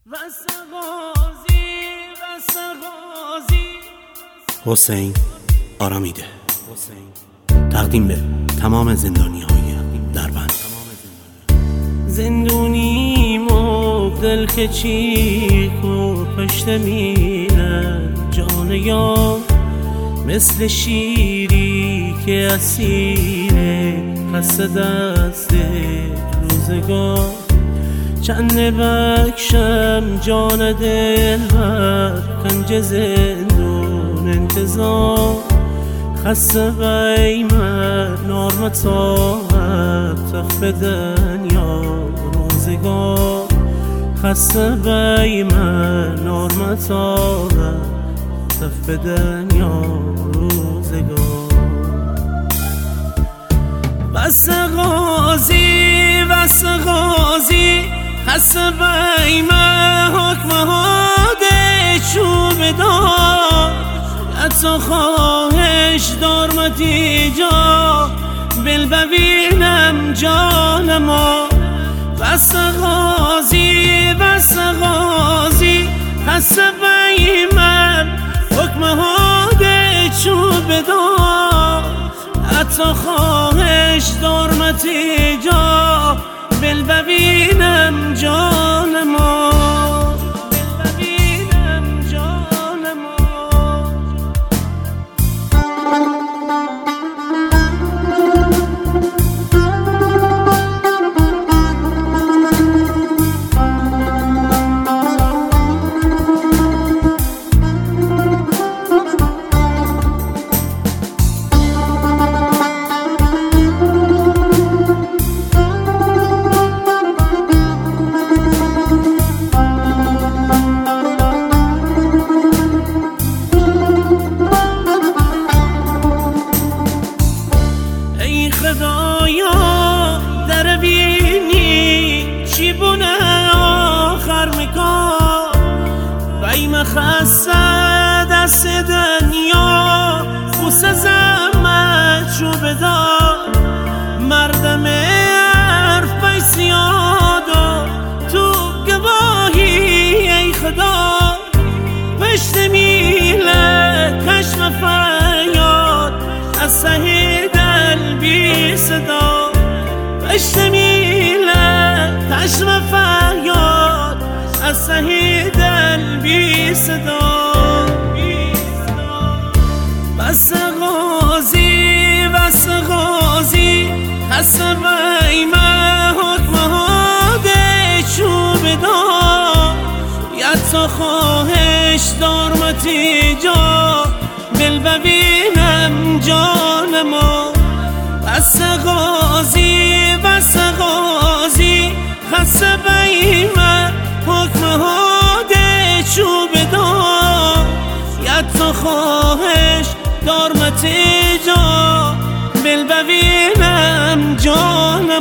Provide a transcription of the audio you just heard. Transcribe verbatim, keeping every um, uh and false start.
حسین آرامیده تقدیم به تمام زندانی های دربند. زندونیم و دل که چیک و پشت میله جان یار، مثل شیری که اسیره پس دست روزگار. چند بکشم جان دل بر کنج زندون انتظار. خسته من نار مطاقت تخت بدن یا روزگار. خسته من نار مطاقت تخت بدن یا روزگار. بس غازی بس غازی خسته من حکم هاده چوب دار. حتی خواهش دار مدی جا بل ببینم جان ما. بس غازی بس غازی خسته من حکم هاده چوب دار. حتی خواهش دار مدی جا بل ببینم جان ما. خدایا در بینی چی بونه آخر میکن. بیم خسته دست دنیا خوص زمت چو بدار. مردم حرف بیسیاد و تو گواهی ای خدا. پشت میله کشم فریاد از سهی دل بی صدا. پشت میله کشم فریاد از سهی دل بی صدا. بس غازی بس غازی خسته من حکم هاده چوب دار. یتا خواهش دار متی جا بل ببینم جان ما. بس غازی بس غازی خسته من حکم هاده چوب دار. یتا خواهش دار متی جا بل ببینم جان